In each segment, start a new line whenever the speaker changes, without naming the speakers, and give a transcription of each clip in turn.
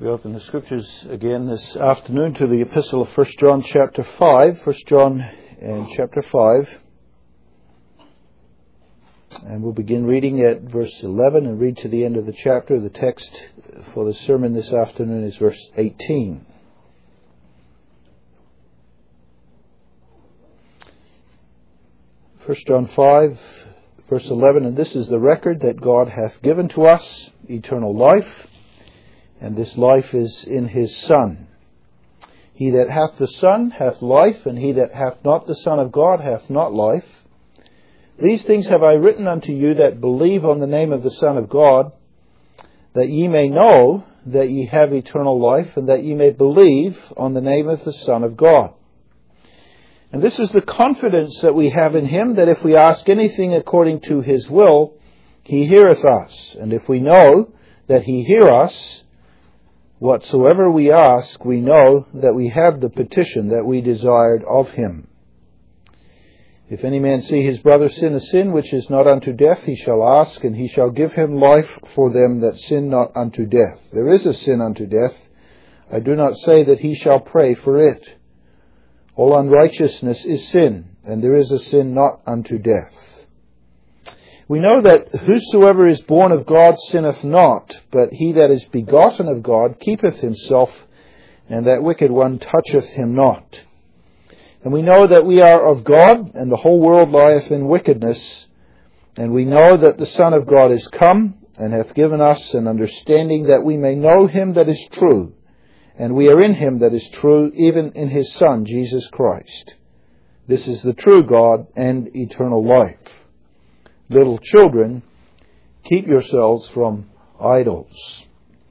We open the Scriptures again this afternoon to the Epistle of 1 John chapter 5. 1 John and chapter 5. And we'll begin reading at verse 11 and read to the end of the chapter. The text for the sermon this afternoon is verse 18. First John 5, verse 11, and this is the record that God hath given to us, eternal life, and this life is in His Son. He that hath the Son hath life, and he that hath not the Son of God hath not life. These things have I written unto you that believe on the name of the Son of God, that ye may know that ye have eternal life, and that ye may believe on the name of the Son of God. And this is the confidence that we have in Him, that if we ask anything according to His will, He heareth us. And if we know that He hear us, whatsoever we ask, we know that we have the petition that we desired of Him. If any man see his brother sin a sin which is not unto death, he shall ask, and He shall give him life for them that sin not unto death. There is a sin unto death. I do not say that he shall pray for it. All unrighteousness is sin, and there is a sin not unto death. We know that whosoever is born of God sinneth not, but he that is begotten of God keepeth himself, and that wicked one toucheth him not. And we know that we are of God, and the whole world lieth in wickedness. And we know that the Son of God is come, and hath given us an understanding that we may know Him that is true. And we are in Him that is true, even in His Son, Jesus Christ. This is the true God and eternal life. Little children, keep yourselves from idols.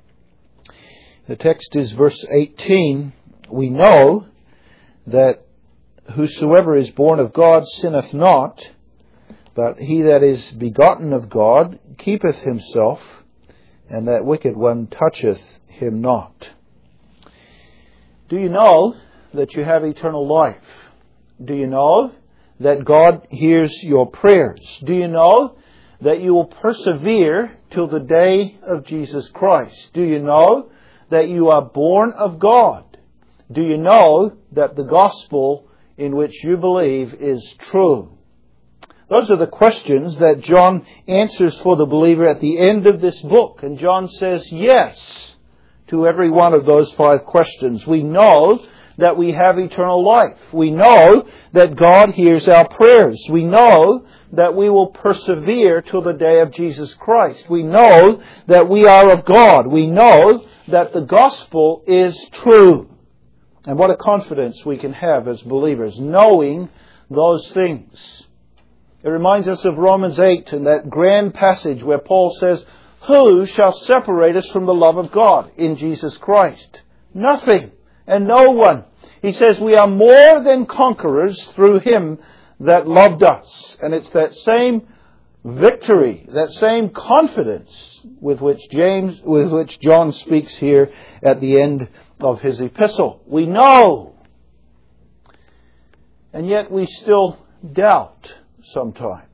The text is verse 18. We know that whosoever is born of God sinneth not, but he that is begotten of God keepeth himself, and that wicked one toucheth him not. Do you know that you have eternal life? Do you know that God hears your prayers? Do you know that you will persevere till the day of Jesus Christ? Do you know that you are born of God? Do you know that the gospel in which you believe is true? Those are the questions that John answers for the believer at the end of this book. And John says yes to every one of those 5 questions. We know that we have eternal life. We know that God hears our prayers. We know that we will persevere till the day of Jesus Christ. We know that we are of God. We know that the gospel is true. And what a confidence we can have as believers, knowing those things. It reminds us of Romans 8 and that grand passage where Paul says, "Who shall separate us from the love of God in Jesus Christ? Nothing and no one." He says we are more than conquerors through Him that loved us. And it's that same victory, that same confidence with which John speaks here at the end of his epistle. We know, and yet we still doubt sometimes.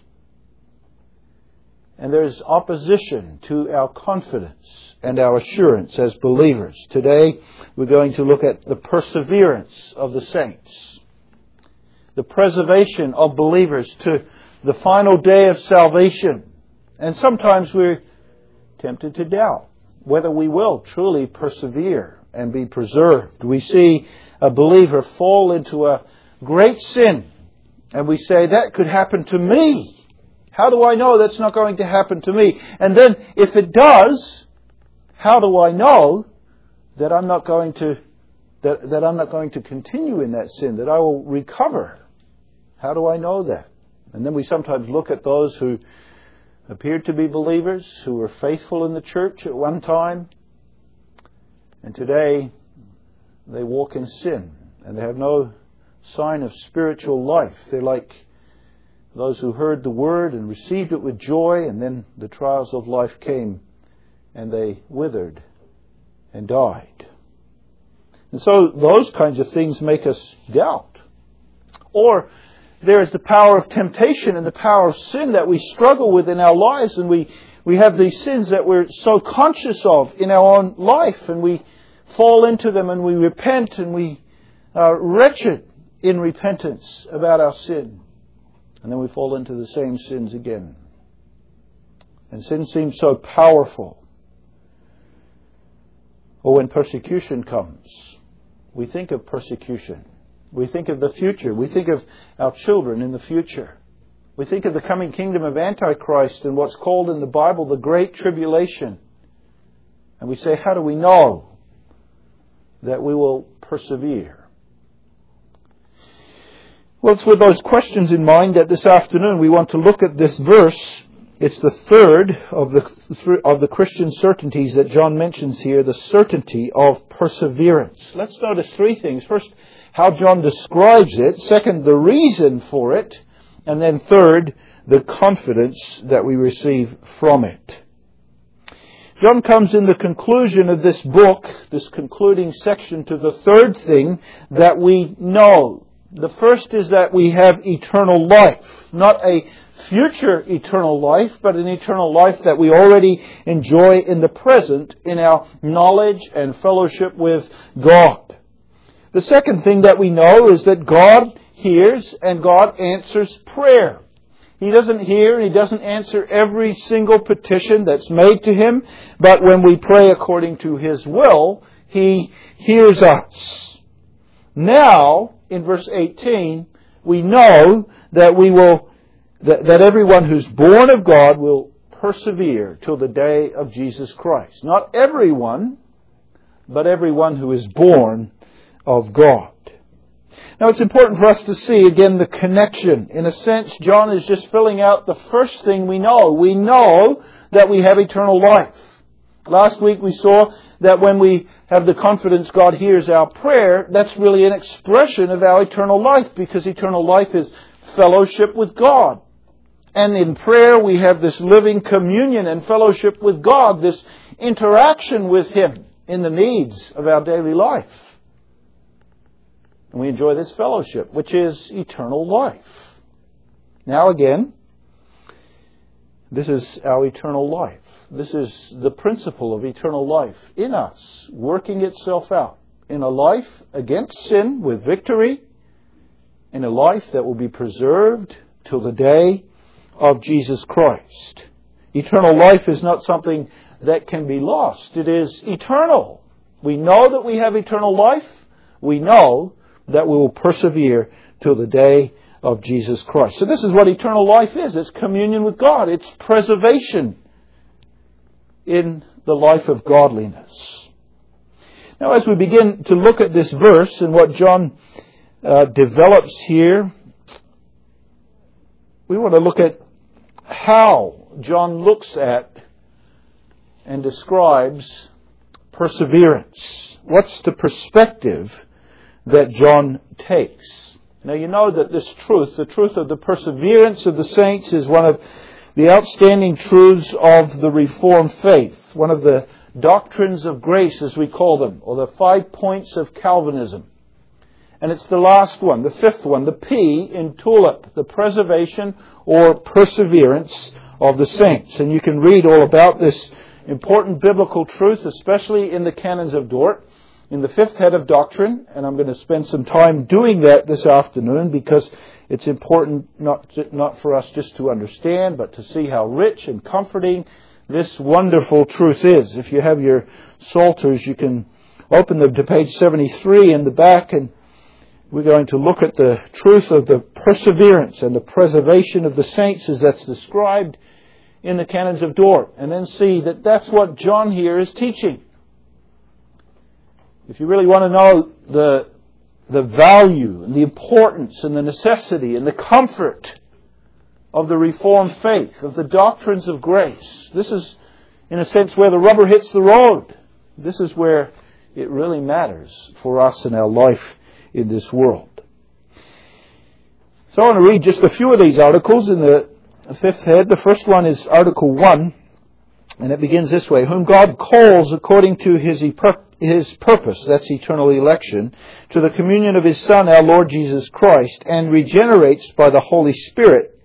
And there's opposition to our confidence and our assurance as believers. Today we're going to look at the perseverance of the saints, the preservation of believers to the final day of salvation. And sometimes we're tempted to doubt whether we will truly persevere and be preserved. We see a believer fall into a great sin, and we say, that could happen to me. How do I know that's not going to happen to me? And then, if it does, how do I know that I'm not going to continue in that sin, that I will recover? How do I know that? And then we sometimes look at those who appeared to be believers, who were faithful in the church at one time, and today they walk in sin, and they have no sign of spiritual life. They're like those who heard the word and received it with joy, and then the trials of life came and they withered and died. And so those kinds of things make us doubt. Or there is the power of temptation and the power of sin that we struggle with in our lives, and we We have these sins that we're so conscious of in our own life, and we fall into them and we repent, and we are wretched in repentance about our sin. And then we fall into the same sins again. And sin seems so powerful. Or when persecution comes, we think of persecution. We think of the future. We think of our children in the future. We think of the coming kingdom of Antichrist and what's called in the Bible the Great Tribulation. And we say, how do we know that we will persevere? Well, it's with those questions in mind that this afternoon we want to look at this verse. It's the third of the Christian certainties that John mentions here, the certainty of perseverance. Let's notice three things. First, how John describes it. Second, the reason for it. And then third, the confidence that we receive from it. John comes in the conclusion of this book, this concluding section, to the third thing that we know. The first is that we have eternal life. Not a future eternal life, but an eternal life that we already enjoy in the present in our knowledge and fellowship with God. The second thing that we know is that God hears and God answers prayer. He doesn't hear and He doesn't answer every single petition that's made to Him, but when we pray according to His will, He hears us. Now, in verse 18, we know that that everyone who's born of God will persevere till the day of Jesus Christ. Not everyone, but everyone who is born of God. Now it's important for us to see again the connection. In a sense, John is just filling out the first thing we know. We know that we have eternal life. Last week we saw that when we have the confidence God hears our prayer, that's really an expression of our eternal life, because eternal life is fellowship with God. And in prayer we have this living communion and fellowship with God, this interaction with Him in the needs of our daily life. And we enjoy this fellowship, which is eternal life. Now again, this is our eternal life. This is the principle of eternal life in us, working itself out in a life against sin with victory, in a life that will be preserved till the day of Jesus Christ. Eternal life is not something that can be lost. It is eternal. We know that we have eternal life. We know that we will persevere till the day of Jesus Christ. So this is what eternal life is. It's communion with God. It's preservation in the life of godliness. Now, as we begin to look at this verse and what John develops here, we want to look at how John looks at and describes perseverance. What's the perspective that John takes? Now you know that this truth, the truth of the perseverance of the saints, is one of the outstanding truths of the Reformed faith, one of the doctrines of grace as we call them, or the 5 points of Calvinism. And it's the last one, the fifth one, the P in TULIP, the preservation or perseverance of the saints. And you can read all about this important biblical truth, especially in the Canons of Dort, in the fifth head of doctrine. And I'm going to spend some time doing that this afternoon, because it's important not for us just to understand, but to see how rich and comforting this wonderful truth is. If you have your Psalters, you can open them to page 73 in the back, and we're going to look at the truth of the perseverance and the preservation of the saints as that's described in the Canons of Dort, and then see that that's what John here is teaching. If you really want to know the value and the importance and the necessity and the comfort of the Reformed faith, of the doctrines of grace, this is, in a sense, where the rubber hits the road. This is where it really matters for us in our life in this world. So I want to read just a few of these articles in the fifth head. The first one is Article 1, and it begins this way: whom God calls according to His purpose, that's eternal election, to the communion of His Son, our Lord Jesus Christ, and regenerates by the Holy Spirit,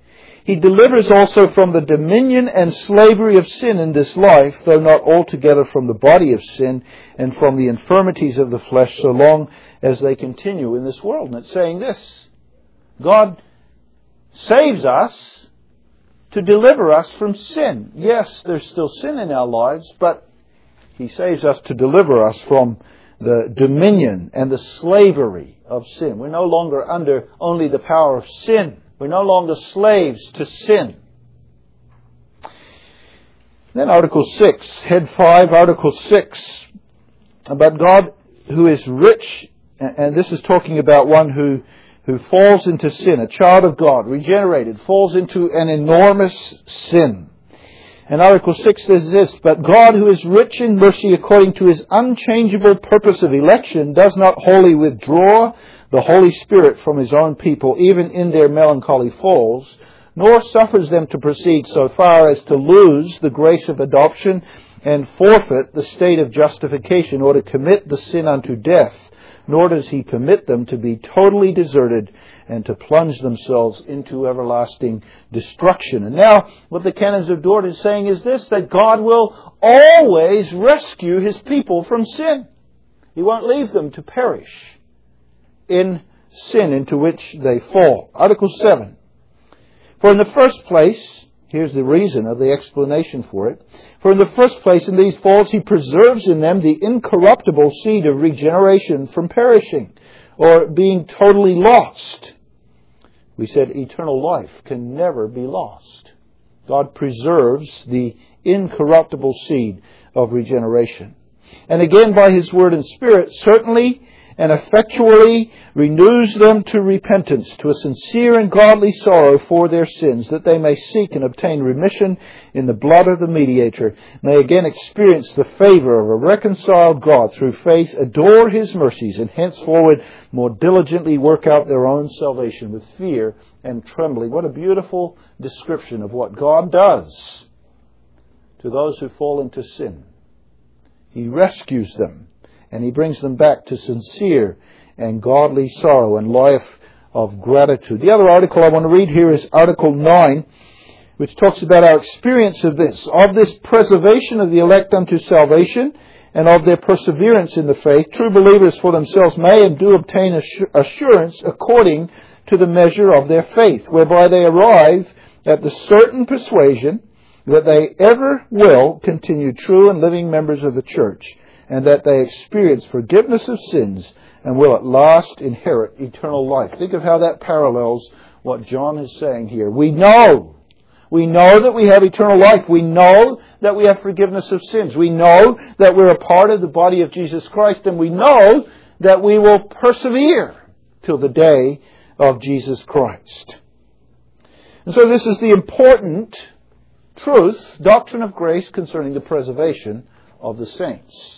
He delivers also from the dominion and slavery of sin in this life, though not altogether from the body of sin and from the infirmities of the flesh, so long as they continue in this world. And it's saying this: God saves us to deliver us from sin. Yes, there's still sin in our lives, but He saves us to deliver us from the dominion and the slavery of sin. We're no longer under only the power of sin. We're no longer slaves to sin. Then Article 6, Head 5, Article 6, about God who is rich, and this is talking about one who falls into sin, a child of God, regenerated, falls into an enormous sin. And Article 6 says this: but God, who is rich in mercy according to His unchangeable purpose of election, does not wholly withdraw the Holy Spirit from His own people, even in their melancholy falls, nor suffers them to proceed so far as to lose the grace of adoption and forfeit the state of justification, or to commit the sin unto death, nor does He permit them to be totally deserted and to plunge themselves into everlasting destruction. And now, what the Canons of Dort is saying is this: that God will always rescue His people from sin. He won't leave them to perish in sin into which they fall. Article 7. For in the first place, here's the reason of the explanation for it. For in the first place, in these falls, He preserves in them the incorruptible seed of regeneration from perishing, or being totally lost. We said eternal life can never be lost. God preserves the incorruptible seed of regeneration. And again, by His Word and Spirit, certainly and effectually renews them to repentance, to a sincere and godly sorrow for their sins, that they may seek and obtain remission in the blood of the mediator, may again experience the favor of a reconciled God through faith, adore His mercies, and henceforward more diligently work out their own salvation with fear and trembling. What a beautiful description of what God does to those who fall into sin. He rescues them, and He brings them back to sincere and godly sorrow and life of gratitude. The other article I want to read here is Article 9, which talks about our experience of this preservation of the elect unto salvation, and of their perseverance in the faith. True believers for themselves may and do obtain assurance according to the measure of their faith, whereby they arrive at the certain persuasion that they ever will continue true and living members of the church, and that they experience forgiveness of sins and will at last inherit eternal life. Think of how that parallels what John is saying here. We know that we have eternal life. We know that we have forgiveness of sins. We know that we're a part of the body of Jesus Christ, and we know that we will persevere till the day of Jesus Christ. And so this is the important truth, doctrine of grace, concerning the preservation of the saints.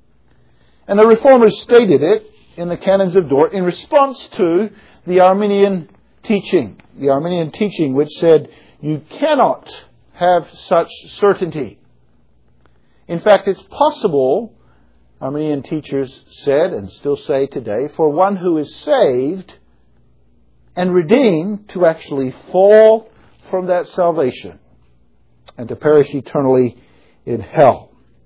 And the Reformers stated it in the Canons of Dort in response to the Arminian teaching. The Arminian teaching which said, you cannot have such certainty. In fact, it's possible, Arminian teachers said and still say today, for one who is saved and redeemed to actually fall from that salvation and to perish eternally in hell.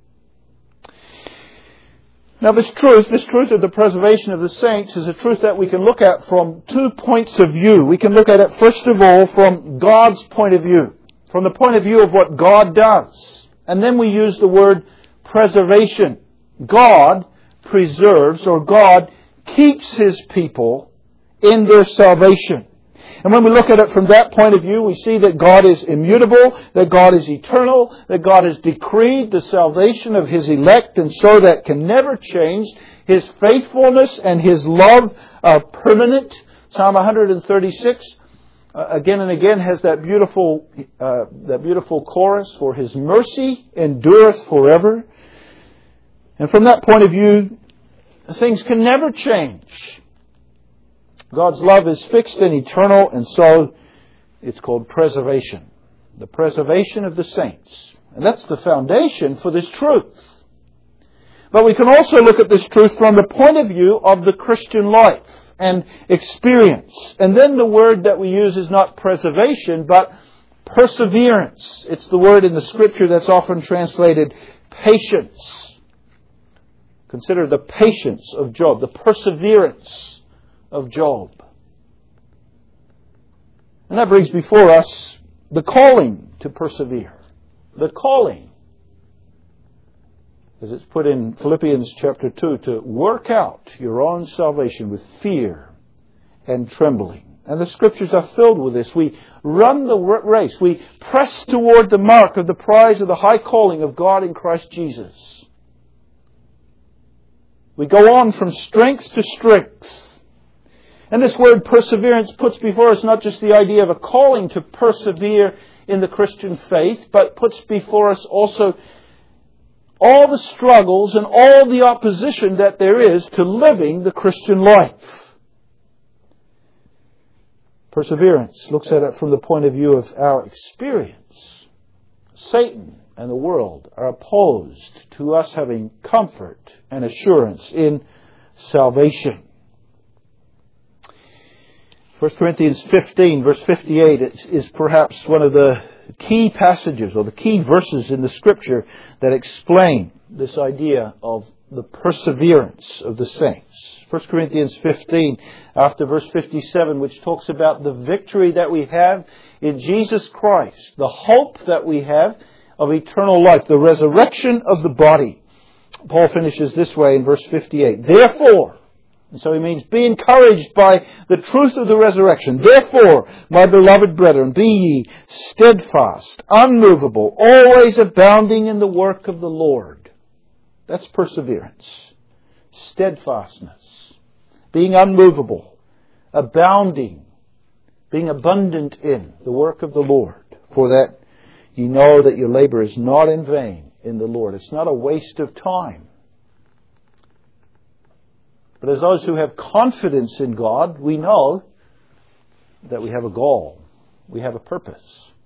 Now this truth of the preservation of the saints, is a truth that we can look at from 2 points of view. We can look at it, first of all, from God's point of view, from the point of view of what God does. And then we use the word preservation. God preserves, or God keeps His people in their salvation. And when we look at it from that point of view, we see that God is immutable, that God is eternal, that God has decreed the salvation of His elect, and so that can never change. His faithfulness and His love are permanent. Psalm 136 again and again has that beautiful chorus, for His mercy endureth forever. And from that point of view, things can never change. God's love is fixed and eternal, and so it's called preservation. The preservation of the saints. And that's the foundation for this truth. But we can also look at this truth from the point of view of the Christian life and experience. And then the word that we use is not preservation, but Perseverance. It's the word in the Scripture that's often translated patience. Consider the patience of Job, the perseverance of Job. And that brings before us the calling to persevere. The calling, as it's put in Philippians chapter 2, to work out your own salvation with fear and trembling. And the Scriptures are filled with this. We run the race. We press toward the mark of the prize of the high calling of God in Christ Jesus. We go on from strength to strength. And this word perseverance puts before us not just the idea of a calling to persevere in the Christian faith, but puts before us also all the struggles and all the opposition that there is to living the Christian life. Perseverance looks at it from the point of view of our experience. Satan and the world are opposed to us having comfort and assurance in salvation. 1 Corinthians 15, verse 58 is perhaps one of the key passages or the key verses in the Scripture that explain this idea of the perseverance of the saints. 1 Corinthians 15, after verse 57, which talks about the victory that we have in Jesus Christ, the hope that we have of eternal life, the resurrection of the body. Paul finishes this way in verse 58. Therefore, and so he means be encouraged by the truth of the resurrection. Therefore, my beloved brethren, be ye steadfast, unmovable, always abounding in the work of the Lord. That's perseverance. Steadfastness. Being unmovable. Abounding. Being abundant in the work of the Lord. For that you know that your labor is not in vain in the Lord. It's not a waste of time. But as those who have confidence in God, we know that we have a goal. We have a purpose.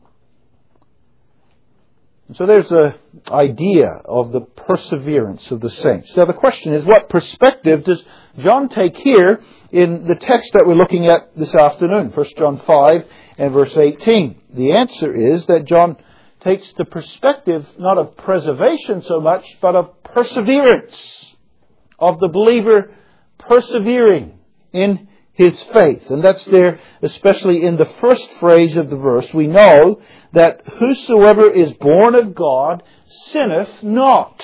And so there's the idea of the perseverance of the saints. Now the question is, what perspective does John take here in the text that we're looking at this afternoon? 1 John 5 and verse 18. The answer is that John takes the perspective not of preservation so much, but of perseverance. Of the believer persevering in his faith. And that's there, especially in the first phrase of the verse. We know that whosoever is born of God sinneth not.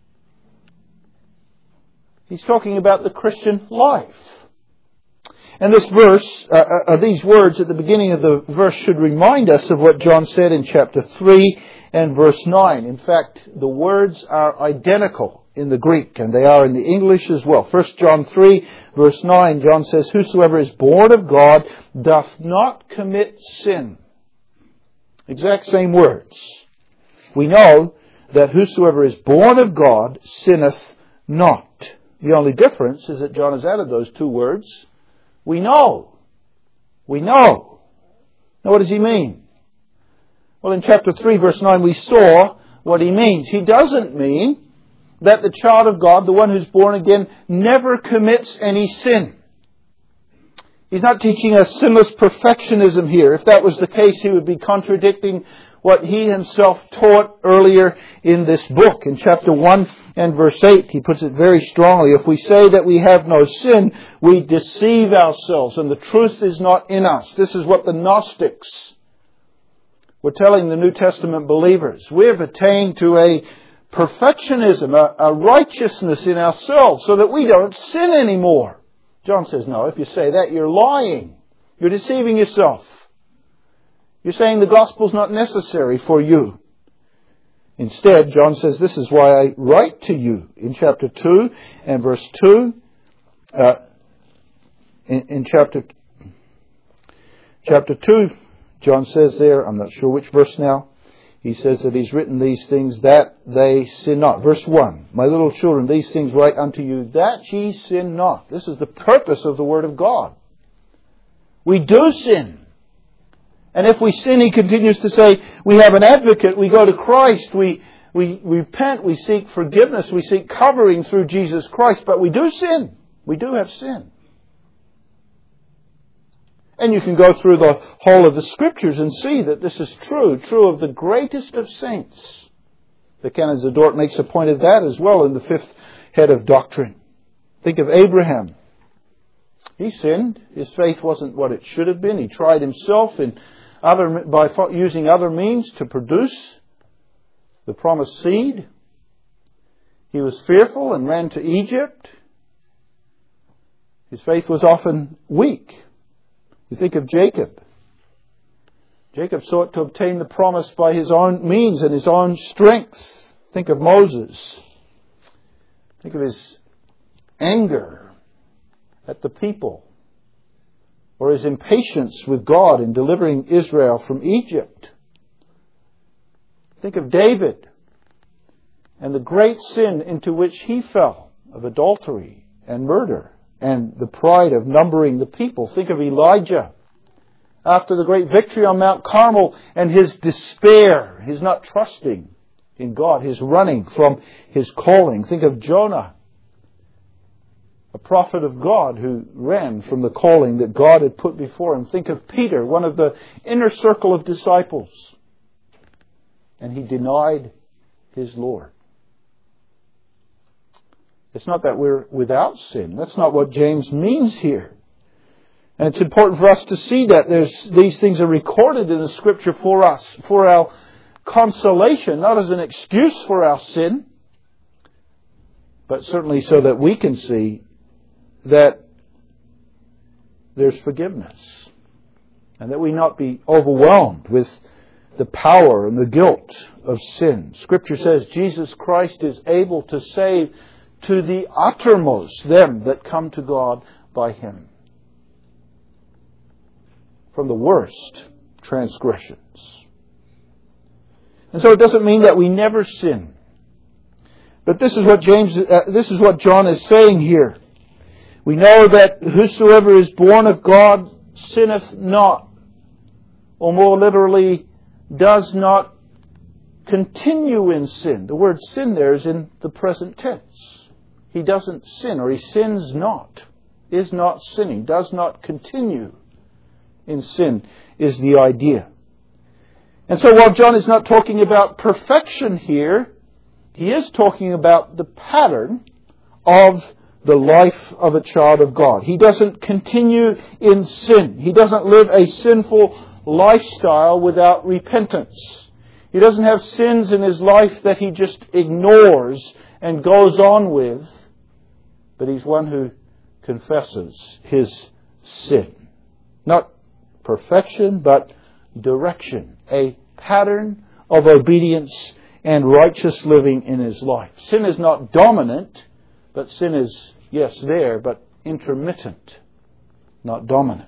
He's talking about the Christian life. And this verse, these words at the beginning of the verse should remind us of what John said in chapter 3 and verse 9. In fact, the words are identical in the Greek, and they are in the English as well. 1 John 3, verse 9, John says, whosoever is born of God doth not commit sin. Exact same words. We know that whosoever is born of God sinneth not. The only difference is that John has added those two words. We know. We know. Now what does he mean? Well, in chapter 3, verse 9, we saw what he means. He doesn't mean that the child of God, the one who's born again, never commits any sin. He's not teaching a sinless perfectionism here. If that was the case, he would be contradicting what he himself taught earlier in this book. In chapter 1 and verse 8, he puts it very strongly. If we say that we have no sin, we deceive ourselves, and the truth is not in us. This is what the Gnostics were telling the New Testament believers. We have attained to a perfectionism, a righteousness in ourselves so that we don't sin anymore. John says, no, if you say that, you're lying. You're deceiving yourself. You're saying the gospel's not necessary for you. Instead, John says, this is why I write to you in chapter 2 and verse 2. In chapter 2, John says there, I'm not sure which verse now, he says that he's written these things that they sin not. Verse 1, my little children, these things write unto you that ye sin not. This is the purpose of the Word of God. We do sin. And if we sin, he continues to say, we have an advocate, we go to Christ, we repent, we seek forgiveness, we seek covering through Jesus Christ, but we do sin. We do have sin. And you can go through the whole of the Scriptures and see that this is true of the greatest of saints. The Canons of Dort makes a point of that as well in the 5th head of doctrine. Think of Abraham. He sinned. His faith wasn't what it should have been. He tried himself by using other means to produce the promised seed. He was fearful and ran to Egypt. His faith was often weak. You think of Jacob. Jacob sought to obtain the promise by his own means and his own strength. Think of Moses. Think of his anger at the people, or his impatience with God in delivering Israel from Egypt. Think of David and the great sin into which he fell of adultery and murder and the pride of numbering the people. Think of Elijah after the great victory on Mount Carmel and his despair, his not trusting in God, his running from his calling. Think of Jonah, a prophet of God who ran from the calling that God had put before him. Think of Peter, one of the inner circle of disciples, and he denied his Lord. It's not that we're without sin. That's not what James means here. And it's important for us to see that these things are recorded in the Scripture for us, for our consolation, not as an excuse for our sin, but certainly so that we can see that there's forgiveness and that we not be overwhelmed with the power and the guilt of sin. Scripture says Jesus Christ is able to save to the uttermost them that come to God by Him from the worst transgressions. And so it doesn't mean that we never sin. But this is what John is saying here. We know that whosoever is born of God sinneth not, or more literally, does not continue in sin. The word sin there is in the present tense. He doesn't sin, or he sins not, is not sinning, does not continue in sin, is the idea. And so while John is not talking about perfection here, he is talking about the pattern of the life of a child of God. He doesn't continue in sin. He doesn't live a sinful lifestyle without repentance. He doesn't have sins in his life that he just ignores and goes on with, but he's one who confesses his sin. Not perfection, but direction. A pattern of obedience and righteous living in his life. Sin is not dominant, but sin is, yes, there, but intermittent, not dominant.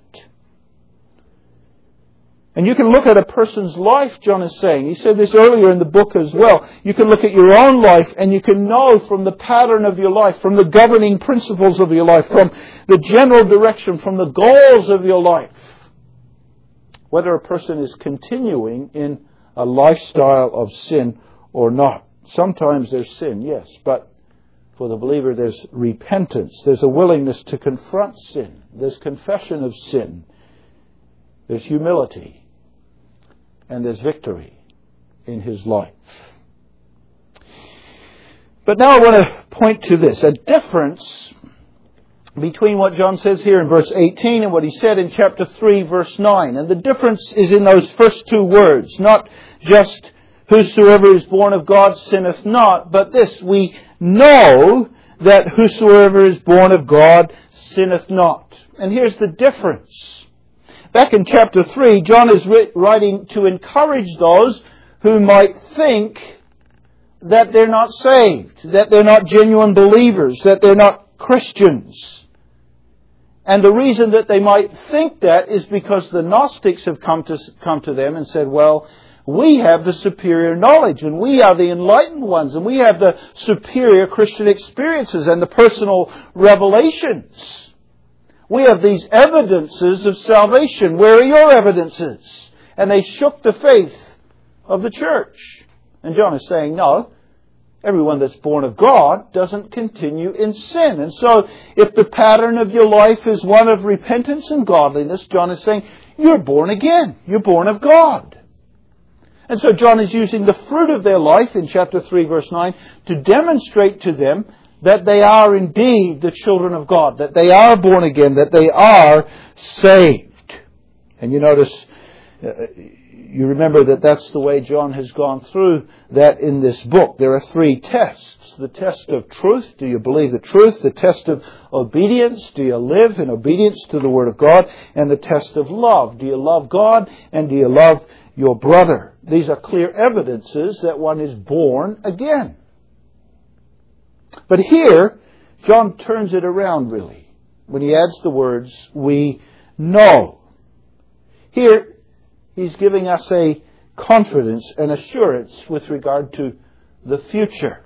And you can look at a person's life, John is saying. He said this earlier in the book as well. You can look at your own life and you can know from the pattern of your life, from the governing principles of your life, from the general direction, from the goals of your life, whether a person is continuing in a lifestyle of sin or not. Sometimes there's sin, yes, but for the believer there's repentance. There's a willingness to confront sin. There's confession of sin. There's humility. And there's victory in his life. But now I want to point to this, a difference between what John says here in verse 18 and what he said in chapter 3, verse 9. And the difference is in those first two words, not just whosoever is born of God sinneth not, but this, we know that whosoever is born of God sinneth not. And here's the difference. Back in chapter 3, John is writing to encourage those who might think that they're not saved, that they're not genuine believers, that they're not Christians. And the reason that they might think that is because the Gnostics have come to them and said, well, we have the superior knowledge and we are the enlightened ones and we have the superior Christian experiences and the personal revelations. We have these evidences of salvation. Where are your evidences? And they shook the faith of the church. And John is saying, no, Everyone that's born of God doesn't continue in sin. And so, if the pattern of your life is one of repentance and godliness, John is saying, you're born again. You're born of God. And so John is using the fruit of their life in chapter 3, verse 9, to demonstrate to them that they are indeed the children of God, that they are born again, that they are saved. And you notice, you remember that that's the way John has gone through that in this book. There are 3 tests. The test of truth. Do you believe the truth? The test of obedience. Do you live in obedience to the Word of God? And the test of love. Do you love God? And do you love your brother? These are clear evidences that one is born again. But here, John turns it around really, when he adds the words, we know. Here, he's giving us a confidence and assurance with regard to the future.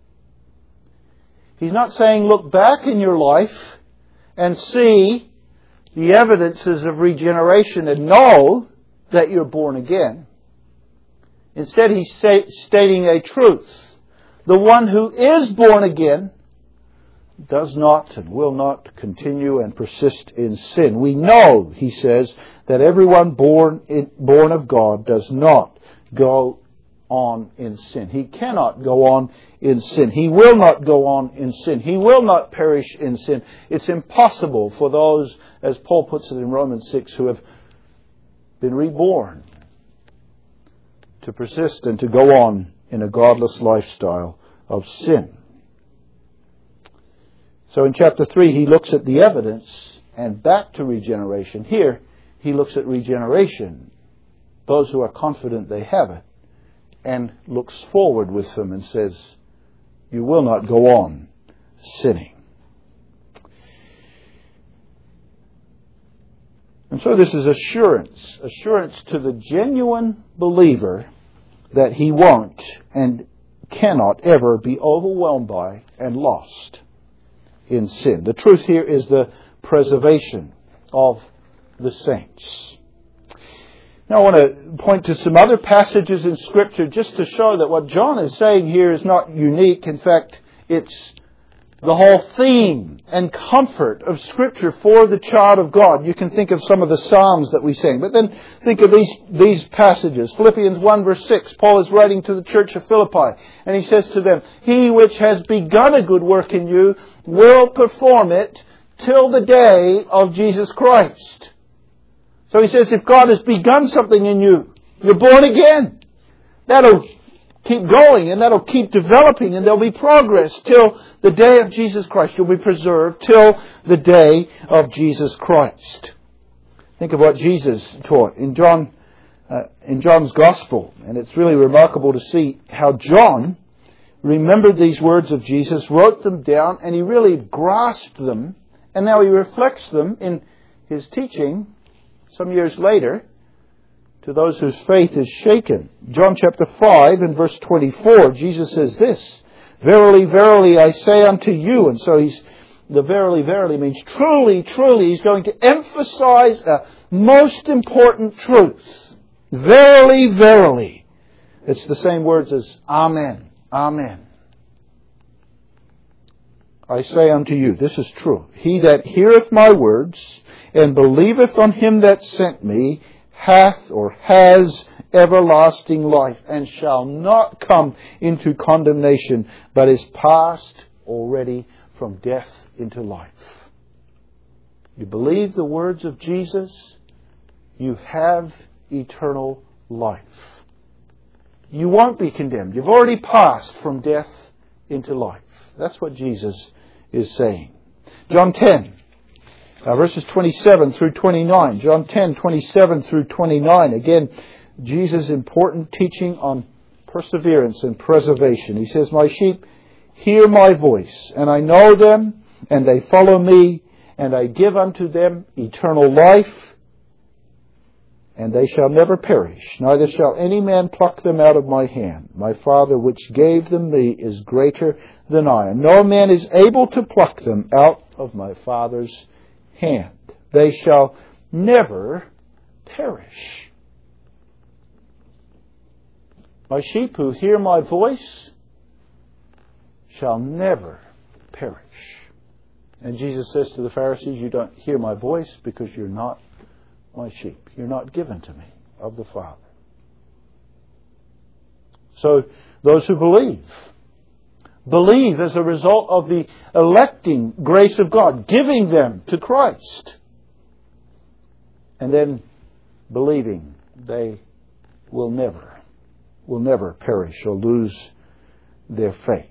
He's not saying, look back in your life and see the evidences of regeneration and know that you're born again. Instead, he's stating a truth. The one who is born again does not and will not continue and persist in sin. We know, he says, that everyone born of God does not go on in sin. He cannot go on in sin. He will not go on in sin. He will not perish in sin. It's impossible for those, as Paul puts it in Romans 6, who have been reborn, to persist and to go on in a godless lifestyle of sin. So in chapter 3 he looks at the evidence and back to regeneration. Here he looks at regeneration, those who are confident they have it, and looks forward with them and says, you will not go on sinning. And so this is assurance to the genuine believer that he won't and cannot ever be overwhelmed by and lost in sin. The truth here is the preservation of the saints. Now I want to point to some other passages in Scripture just to show that what John is saying here is not unique. In fact, it's the whole theme and comfort of Scripture for the child of God. You can think of some of the Psalms that we sing, but then think of these passages. Philippians 1 verse 6, Paul is writing to the church of Philippi, and he says to them, he which has begun a good work in you will perform it till the day of Jesus Christ. So he says, if God has begun something in you, you're born again. That'll keep going and that'll keep developing and there'll be progress till the day of Jesus Christ. You'll be preserved till the day of Jesus Christ. Think of what Jesus taught in John's Gospel. And it's really remarkable to see how John remembered these words of Jesus, wrote them down, and he really grasped them. And now he reflects them in his teaching some years later to those whose faith is shaken. John chapter 5 and verse 24, Jesus says this, verily, verily, I say unto you. And so the verily, verily means truly, truly. He's going to emphasize a most important truth. Verily, verily. It's the same words as amen, amen. I say unto you, this is true. He that heareth my words and believeth on him that sent me hath or has everlasting life, and shall not come into condemnation, but is passed already from death into life. You believe the words of Jesus, you have eternal life. You won't be condemned. You've already passed from death into life. That's what Jesus is saying. John 10. Verses 27 through 29. John 10, 27 through 29. Again, Jesus' important teaching on perseverance and preservation. He says, my sheep hear my voice, and I know them, and they follow me, and I give unto them eternal life, and they shall never perish, neither shall any man pluck them out of my hand. My Father which gave them me is greater than I, and no man is able to pluck them out of my Father's hand. They shall never perish. My sheep who hear my voice shall never perish. And Jesus says to the Pharisees, you don't hear my voice because you're not my sheep. You're not given to me of the Father. So those who believe as a result of the electing grace of God, giving them to Christ, and then believing, they will never perish or lose their faith.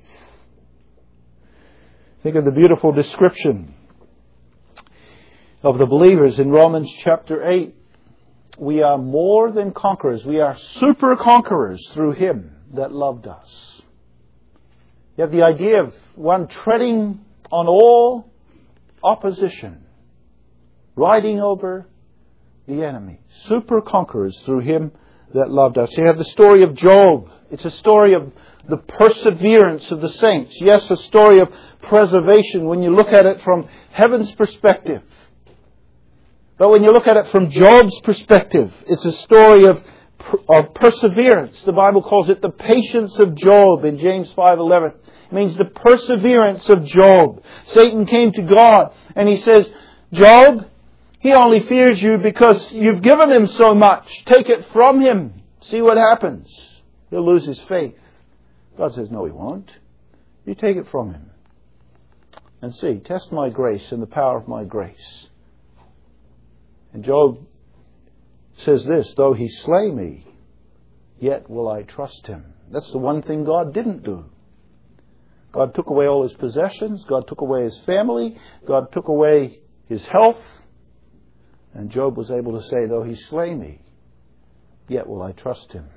Think of the beautiful description of the believers in Romans chapter 8. We are more than conquerors. We are super conquerors through Him that loved us. You have the idea of one treading on all opposition, riding over the enemy. Super conquerors through Him that loved us. You have the story of Job. It's a story of the perseverance of the saints. Yes, a story of preservation when you look at it from heaven's perspective. But when you look at it from Job's perspective, it's a story of perseverance. The Bible calls it the patience of Job in James 5:11. It means the perseverance of Job. Satan came to God and he says, Job, he only fears you because you've given him so much. Take it from him. See what happens. He'll lose his faith. God says, no, he won't. You take it from him. And see, test my grace and the power of my grace. And Job says this, though he slay me, yet will I trust him. That's the one thing God didn't do. God took away all his possessions. God took away his family. God took away his health. And Job was able to say, though he slay me, yet will I trust him.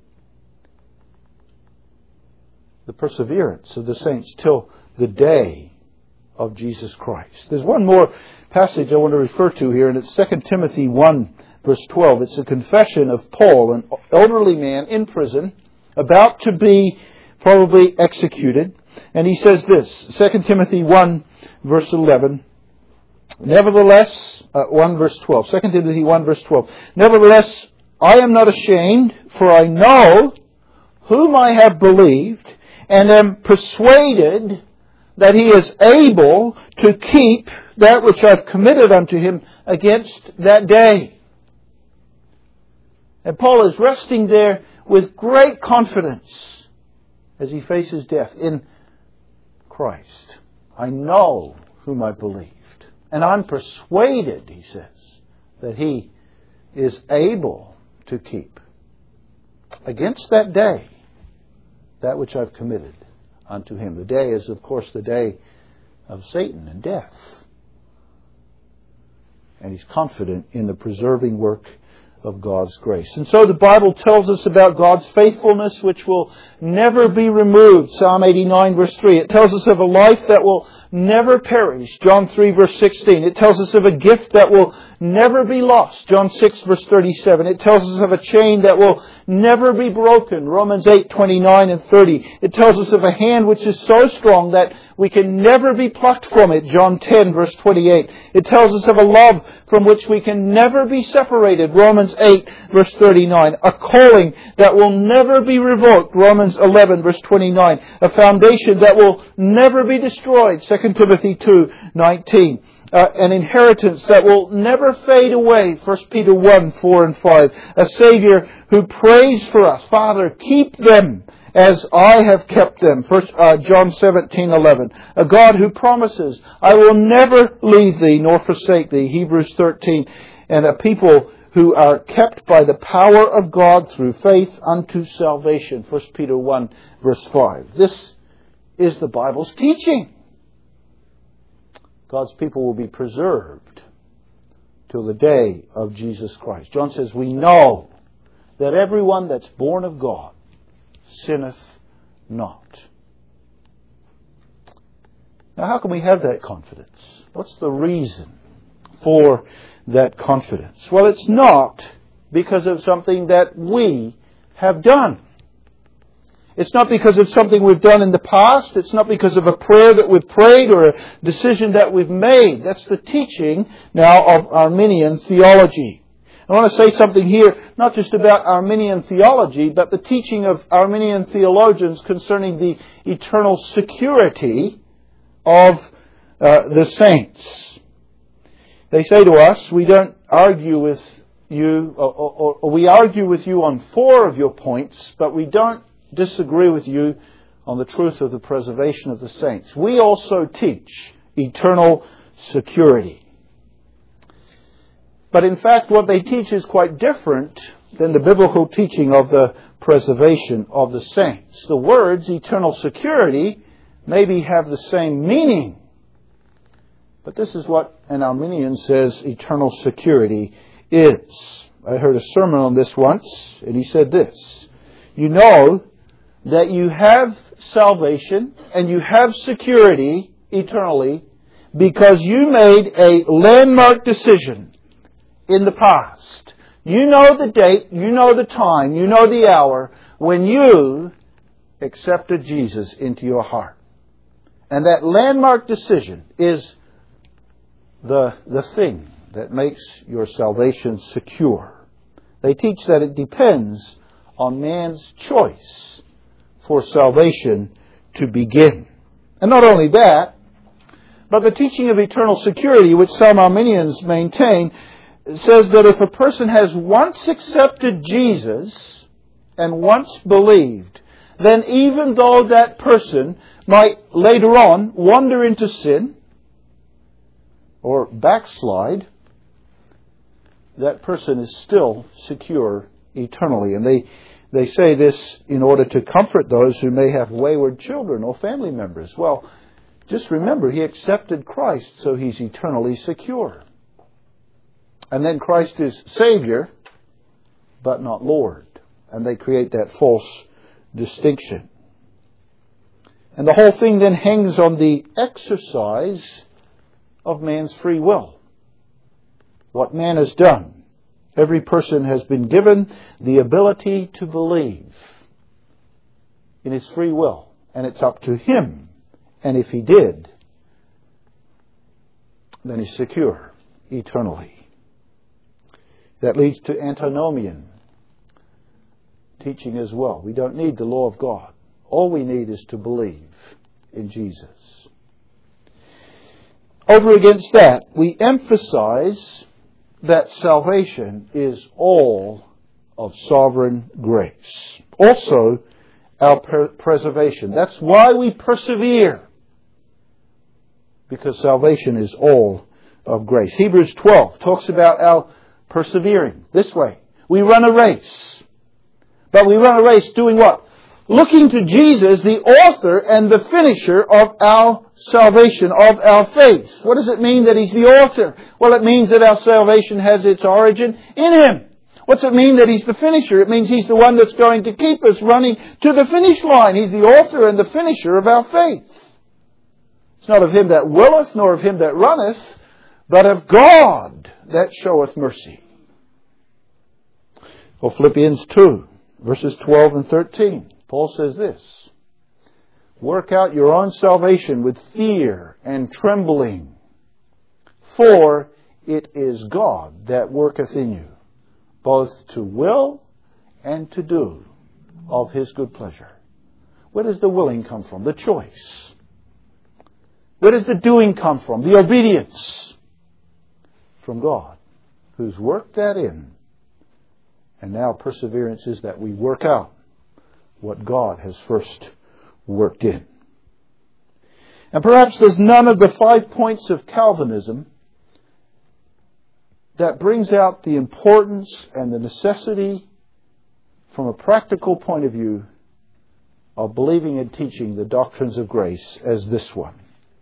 The perseverance of the saints till the day of Jesus Christ. There's one more passage I want to refer to here, and it's 2 Timothy 1, verse 12. It's a confession of Paul, an elderly man in prison, about to be probably executed. And he says this, 2 Timothy 1, verse 11. Nevertheless, 1 verse 12. 2 Timothy 1, verse 12. Nevertheless, I am not ashamed, for I know whom I have believed, and am persuaded that he is able to keep that which I've committed unto him against that day. And Paul is resting there with great confidence as he faces death in Christ. I know whom I believed. And I'm persuaded, he says, that he is able to keep against that day that which I've committed unto him. The day is, of course, the day of Satan and death. And he's confident in the preserving work of God's grace. And so the Bible tells us about God's faithfulness, which will never be removed. Psalm 89, verse 3. It tells us of a life that will never perish. John 3, verse 16. It tells us of a gift that will never be lost. John 6, verse 37. It tells us of a chain that will never be broken. Romans 8, 29 and 30. It tells us of a hand which is so strong that we can never be plucked from it. John 10, verse 28. It tells us of a love from which we can never be separated. Romans 8, verse 39. A calling that will never be revoked. Romans 11, verse 29. A foundation that will never be destroyed. 2 Timothy 2, 19. An inheritance that will never fade away. 1 Peter 1, 4 and 5. A Savior who prays for us. Father, keep them as I have kept them. John 17, 11. A God who promises, I will never leave thee nor forsake thee. Hebrews 13. And a people who are kept by the power of God through faith unto salvation. 1 Peter 1, verse 5. This is the Bible's teaching. God's people will be preserved till the day of Jesus Christ. John says, we know that everyone that's born of God sinneth not. Now, how can we have that confidence? What's the reason for that confidence? Well, it's not because of something that we have done. It's not because of something we've done in the past. It's not because of a prayer that we've prayed or a decision that we've made. That's the teaching now of Arminian theology. And I want to say something here, not just about Arminian theology, but the teaching of Arminian theologians concerning the eternal security of the saints. They say to us, we don't argue with you, or we argue with you on 4 of your points, but we don't disagree with you on the truth of the preservation of the saints. We also teach eternal security. But in fact, what they teach is quite different than the biblical teaching of the preservation of the saints. The words eternal security maybe have the same meaning, but this is what an Arminian says eternal security is. I heard a sermon on this once, and he said this: you know that you have salvation and you have security eternally because you made a landmark decision in the past. You know the date, you know the time, you know the hour when you accepted Jesus into your heart. And that landmark decision is the thing that makes your salvation secure. They teach that it depends on man's choice for salvation to begin. And not only that, but the teaching of eternal security, which some Arminians maintain, says that if a person has once accepted Jesus and once believed, then even though that person might later on wander into sin or backslide, that person is still secure eternally. And they say this in order to comfort those who may have wayward children or family members. Well, just remember, he accepted Christ, so he's eternally secure. And then Christ is Savior, but not Lord. And they create that false distinction. And the whole thing then hangs on the exercise of man's free will. What man has done. Every person has been given the ability to believe in his free will. And it's up to him. And if he did, then he's secure eternally. That leads to antinomian teaching as well. We don't need the law of God. All we need is to believe in Jesus. Over against that, we emphasize that salvation is all of sovereign grace. Also, our preservation. That's why we persevere. Because salvation is all of grace. Hebrews 12 talks about our persevering this way. We run a race. But we run a race doing what? Looking to Jesus, the author and the finisher of our salvation, of our faith. What does it mean that He's the author? Well, it means that our salvation has its origin in Him. What's it mean that He's the finisher? It means He's the one that's going to keep us running to the finish line. He's the author and the finisher of our faith. It's not of him that willeth, nor of him that runneth, but of God that showeth mercy. Or Philippians 2, verses 12 and 13. Paul says this: work out your own salvation with fear and trembling, for it is God that worketh in you, both to will and to do of His good pleasure. Where does the willing come from? The choice. Where does the doing come from? The obedience. From God, who's worked that in. And now perseverance is that we work out what God has first worked in. And perhaps there's none of the 5 points of Calvinism that brings out the importance and the necessity from a practical point of view of believing and teaching the doctrines of grace as this one.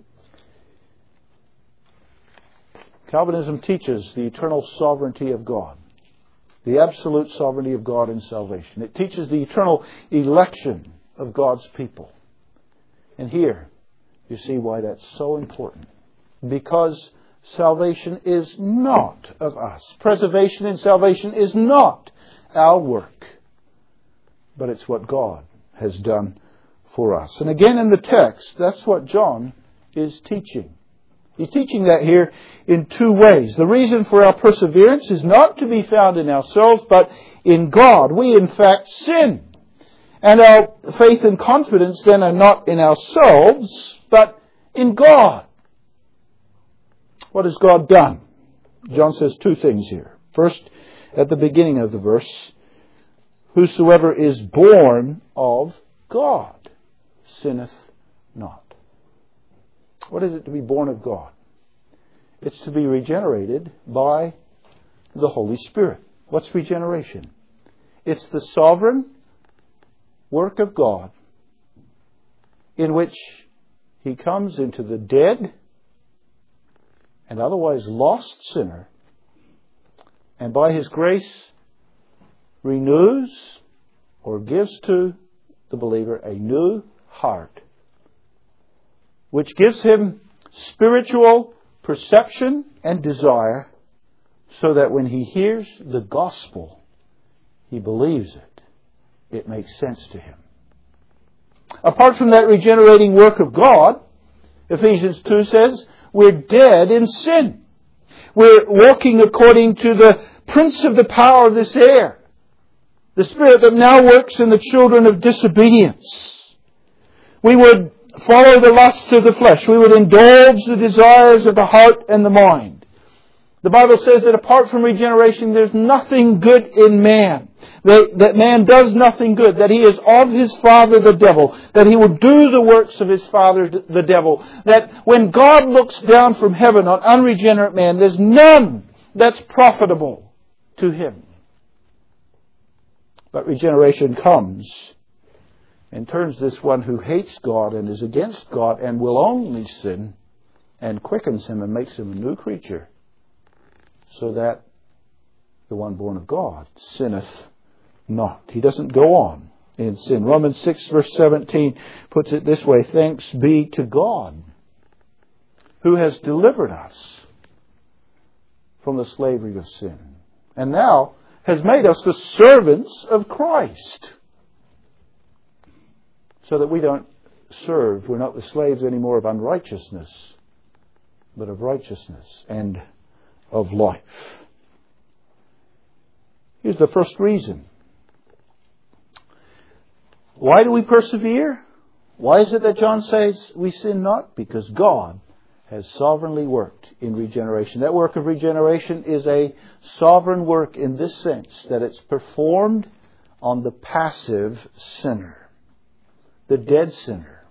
Calvinism teaches the eternal sovereignty of God, the absolute sovereignty of God in salvation. It teaches the eternal election of God's people. And here, you see why that's so important. Because salvation is not of us. Preservation in salvation is not our work. But it's what God has done for us. And again in the text, that's what John is teaching. He's teaching that here in two ways. The reason for our perseverance is not to be found in ourselves, but in God. We, in fact, sin. And our faith and confidence then are not in ourselves, but in God. What has God done? John says two things here. First, at the beginning of the verse, whosoever is born of God sinneth not. What is it to be born of God? It's to be regenerated by the Holy Spirit. What's regeneration? It's the sovereign work of God in which He comes into the dead and otherwise lost sinner, and by His grace renews or gives to the believer a new heart, which gives him spiritual perception and desire, so that when he hears the gospel, he believes it. It makes sense to him. Apart from that regenerating work of God, Ephesians 2 says, we're dead in sin. We're walking according to the prince of the power of this air, the spirit that now works in the children of disobedience. We would follow the lusts of the flesh. We would indulge the desires of the heart and the mind. The Bible says that apart from regeneration, there's nothing good in man. That man does nothing good. That he is of his father the devil. That he will do the works of his father the devil. That when God looks down from heaven on unregenerate man, there's none that's profitable to him. But regeneration comes and turns this one who hates God and is against God and will only sin, and quickens him and makes him a new creature, so that the one born of God sinneth not. He doesn't go on in sin. Romans 6 verse 17 puts it this way: thanks be to God who has delivered us from the slavery of sin, and now has made us the servants of Christ. So that we don't serve, we're not the slaves anymore of unrighteousness, but of righteousness and of life. Here's the first reason. Why do we persevere? Why is it that John says we sin not? Because God has sovereignly worked in regeneration. That work of regeneration is a sovereign work in this sense, that it's performed on the passive sinner, the dead sinner.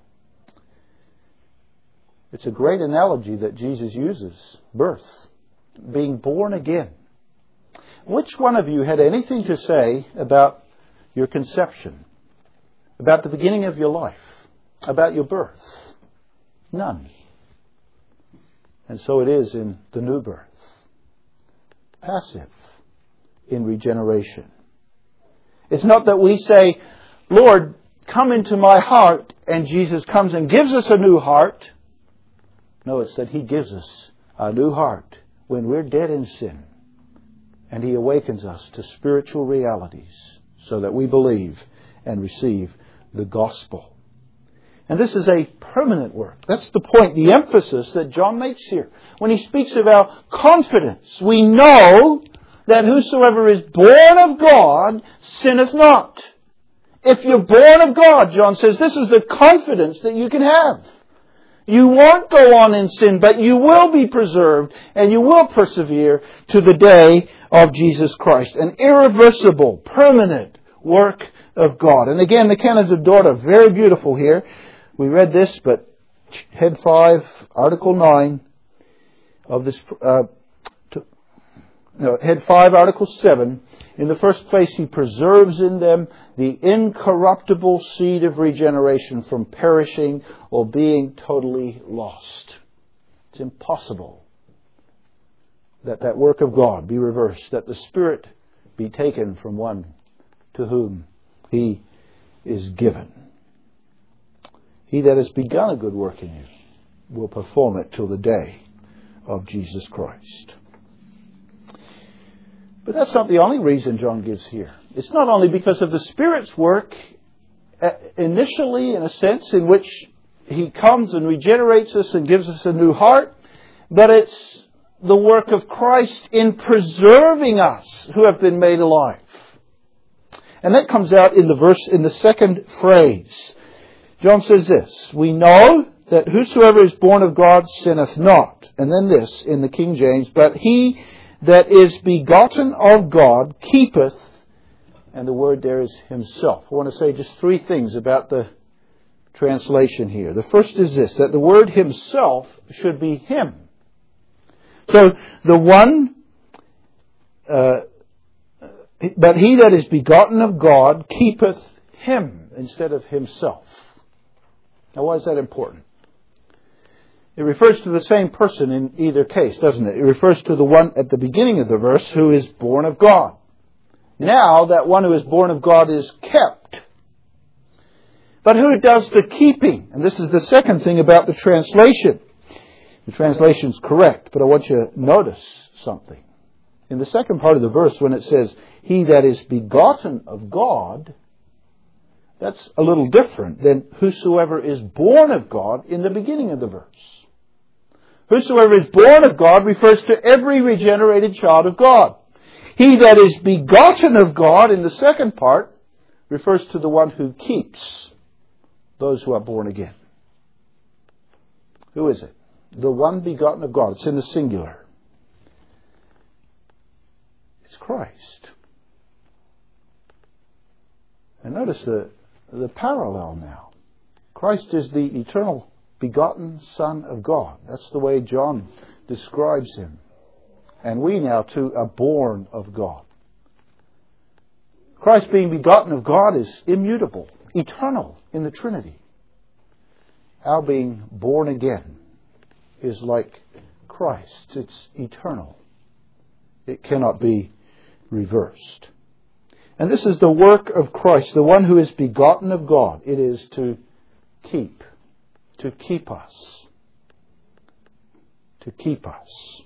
It's a great analogy that Jesus uses. Birth. Being born again. Which one of you had anything to say about your conception? About the beginning of your life? About your birth? None. And so it is in the new birth. Passive in regeneration. It's not that we say, Lord, come into my heart, and Jesus comes and gives us a new heart. No, it's that He gives us a new heart when we're dead in sin. And He awakens us to spiritual realities so that we believe and receive the gospel. And this is a permanent work. That's the point, the emphasis that John makes here. When he speaks of our confidence, we know that whosoever is born of God sinneth not. If you're born of God, John says, this is the confidence that you can have. You won't go on in sin, but you will be preserved and you will persevere to the day of Jesus Christ. An irreversible, permanent work of God. And again, the Canons of Dort are very beautiful here. We read this, but Head 5, Article 9 of this, Head 5, Article 7. In the first place, he preserves in them the incorruptible seed of regeneration from perishing or being totally lost. It's impossible that that work of God be reversed, that the Spirit be taken from one to whom He is given. He that has begun a good work in you will perform it till the day of Jesus Christ. But that's not the only reason John gives here. It's not only because of the Spirit's work initially, in a sense, in which He comes and regenerates us and gives us a new heart. but it's the work of Christ in preserving us who have been made alive. And that comes out in the second phrase. John says this, we know that whosoever is born of God sinneth not. And then this in the King James, but he that is begotten of God keepeth, and the word there is himself. I want to say just three things about the translation here. The first is this, that the word himself should be him. So the one, but he that is begotten of God keepeth him instead of himself. Now why is that important? It refers to the same person in either case, doesn't it? It refers to the one at the beginning of the verse who is born of God. Now that one who is born of God is kept. But who does the keeping? And this is the second thing about the translation. The translation's correct, but I want you to notice something. In the second part of the verse, when it says, he that is begotten of God, that's a little different than whosoever is born of God in the beginning of the verse. Whosoever is born of God refers to every regenerated child of God. He that is begotten of God in the second part refers to the one who keeps those who are born again. Who is it? The one begotten of God. It's in the singular. It's Christ. And notice the parallel now. Christ is the eternal begotten Son of God. That's the way John describes him. And we now too are born of God. Christ being begotten of God is immutable, eternal in the Trinity. Our being born again is like Christ. It's eternal. It cannot be reversed. And this is the work of Christ, the one who is begotten of God. It is to keep us. To keep us.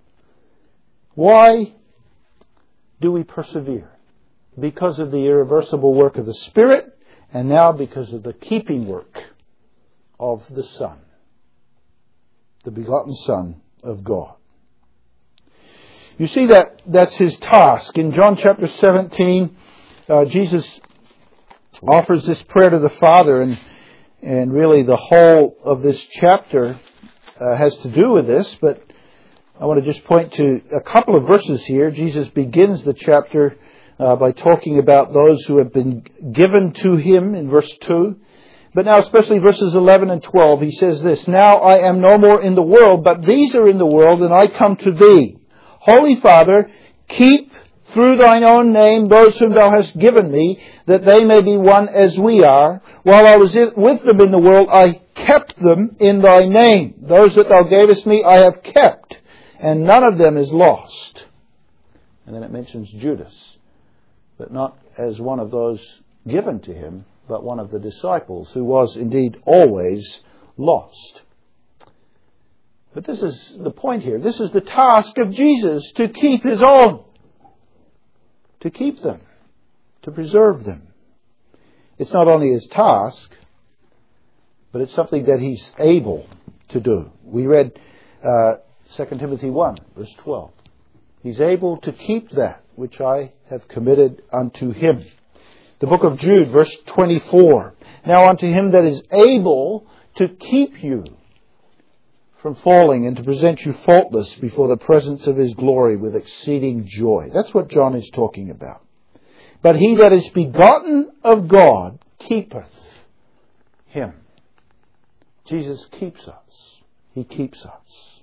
Why do we persevere? Because of the irreversible work of the Spirit, and now because of the keeping work of the Son, the begotten Son of God. You see that's his task. In John chapter 17, Jesus offers this prayer to the Father, and really the whole of this chapter has to do with this, but I want to just point to a couple of verses here. Jesus begins the chapter by talking about those who have been given to him in verse 2. But now especially verses 11 and 12, he says this, now I am no more in the world, but these are in the world, and I come to thee. Holy Father, keep through thine own name those whom thou hast given me, that they may be one as we are. While I was with them in the world, I kept them in thy name. Those that thou gavest me I have kept, and none of them is lost. And then it mentions Judas, but not as one of those given to him, but one of the disciples who was indeed always lost. But this is the point here. This is the task of Jesus, to keep his own. To keep them. To preserve them. It's not only his task, but it's something that he's able to do. We read 2 Timothy 1, verse 12. He's able to keep that which I have committed unto him. The book of Jude, verse 24. Now unto him that is able to keep you from falling and to present you faultless before the presence of his glory with exceeding joy. That's what John is talking about. But he that is begotten of God keepeth him. Jesus keeps us. He keeps us.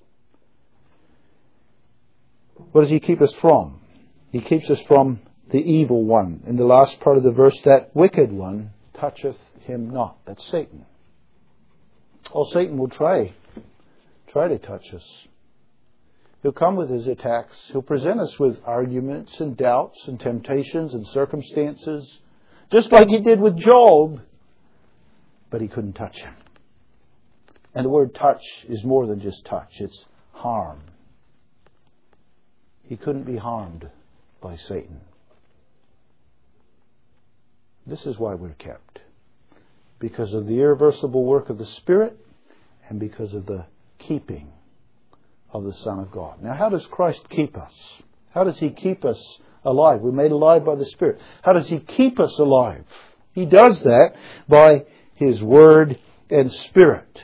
What does he keep us from? He keeps us from the evil one. In the last part of the verse, that wicked one toucheth him not. That's Satan. Oh, Satan will try to touch us. He'll come with his attacks. He'll present us with arguments and doubts and temptations and circumstances, just like he did with Job. But he couldn't touch him. And the word touch is more than just touch. It's harm. He couldn't be harmed by Satan. This is why we're kept. Because of the irreversible work of the Spirit and because of the keeping of the Son of God. Now, how does Christ keep us? How does He keep us alive? We're made alive by the Spirit. How does He keep us alive? He does that by His Word and Spirit.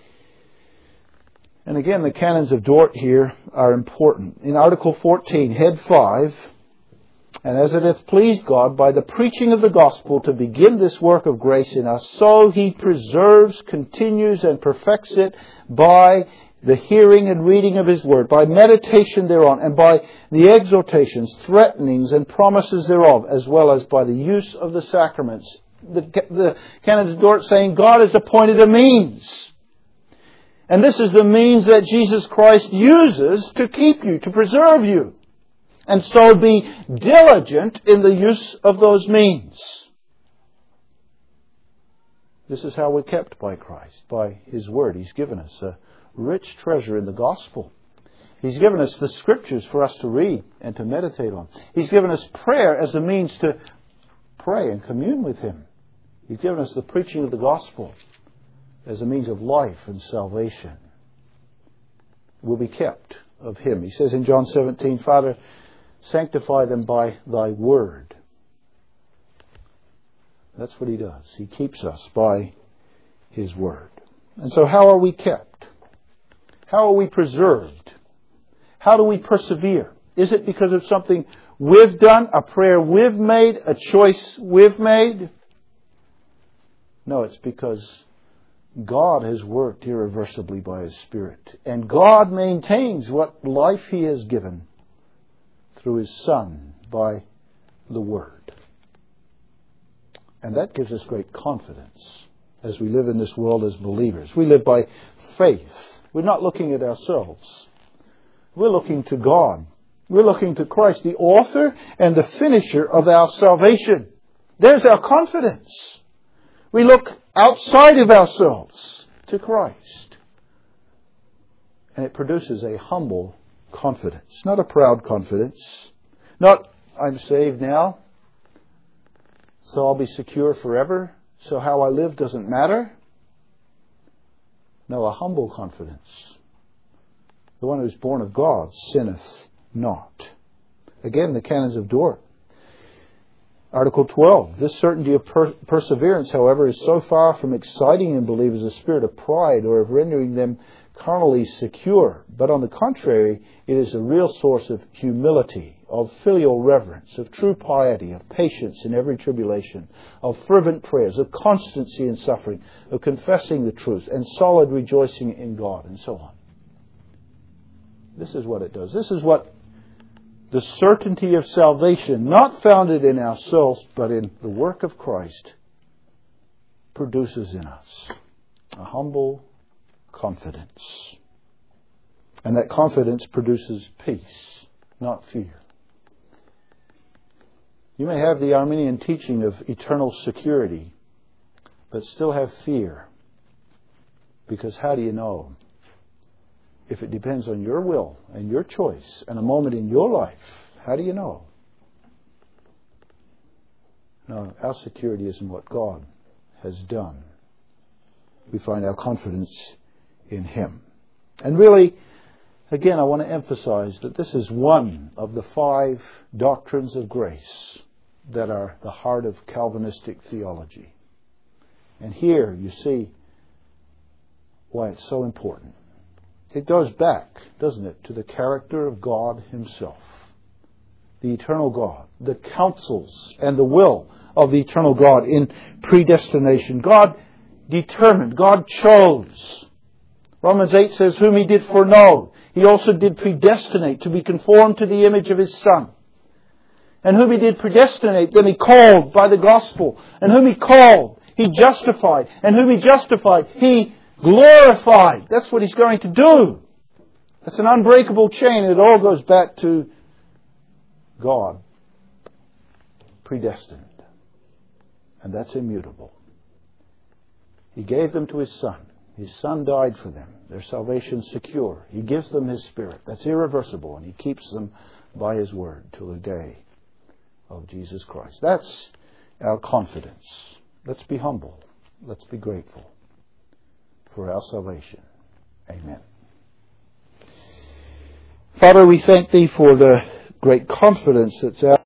And again, the canons of Dort here are important. In Article 14, Head 5, and as it hath pleased God by the preaching of the gospel to begin this work of grace in us, so He preserves, continues, and perfects it by the hearing and reading of His Word, by meditation thereon, and by the exhortations, threatenings, and promises thereof, as well as by the use of the sacraments. The canons of Dort saying God has appointed a means. And this is the means that Jesus Christ uses to keep you, to preserve you. And so be diligent in the use of those means. This is how we're kept by Christ, by His Word. He's given us a rich treasure in the gospel. He's given us the Scriptures for us to read and to meditate on. He's given us prayer as a means to pray and commune with Him. He's given us the preaching of the gospel as a means of life and salvation. We'll be kept of Him. He says in John 17, Father, sanctify them by Thy Word. That's what He does. He keeps us by His Word. And so how are we kept? How are we preserved? How do we persevere? Is it because of something we've done, a prayer we've made, a choice we've made? No, it's because God has worked irreversibly by His Spirit. And God maintains what life He has given through His Son by the Word. And that gives us great confidence as we live in this world as believers. We live by faith. We're not looking at ourselves. We're looking to God. We're looking to Christ, the author and the finisher of our salvation. There's our confidence. We look outside of ourselves to Christ. And it produces a humble confidence, not a proud confidence. Not, I'm saved now, so I'll be secure forever, so how I live doesn't matter. No, a humble confidence. The one who is born of God sinneth not. Again, the canons of Dort. Article 12. This certainty of perseverance, however, is so far from exciting in believers a spirit of pride or of rendering them carnally secure. But on the contrary, it is a real source of humility, of filial reverence, of true piety, of patience in every tribulation, of fervent prayers, of constancy in suffering, of confessing the truth, and solid rejoicing in God, and so on. This is what it does. This is what the certainty of salvation, not founded in ourselves, but in the work of Christ, produces in us. A humble confidence. And that confidence produces peace, not fear. You may have the Arminian teaching of eternal security, but still have fear. Because how do you know? If it depends on your will and your choice and a moment in your life, how do you know? No, our security is in what God has done. We find our confidence in Him. And really, again, I want to emphasize that this is one of the 5 doctrines of grace that are the heart of Calvinistic theology. And here you see why it's so important. It goes back, doesn't it, to the character of God Himself, the eternal God, the counsels and the will of the eternal God in predestination. God determined, God chose. Romans 8 says, whom He did foreknow, He also did predestinate to be conformed to the image of His Son. And whom He did predestinate, then He called by the gospel. And whom He called, He justified. And whom He justified, He glorified. That's what He's going to do. That's an unbreakable chain. It all goes back to God predestined. And that's immutable. He gave them to His Son. His Son died for them. Their salvation's secure. He gives them His Spirit. That's irreversible. And He keeps them by His Word till the day of Jesus Christ. That's our confidence. Let's be humble. Let's be grateful for our salvation. Amen. Father, we thank Thee for the great confidence that's out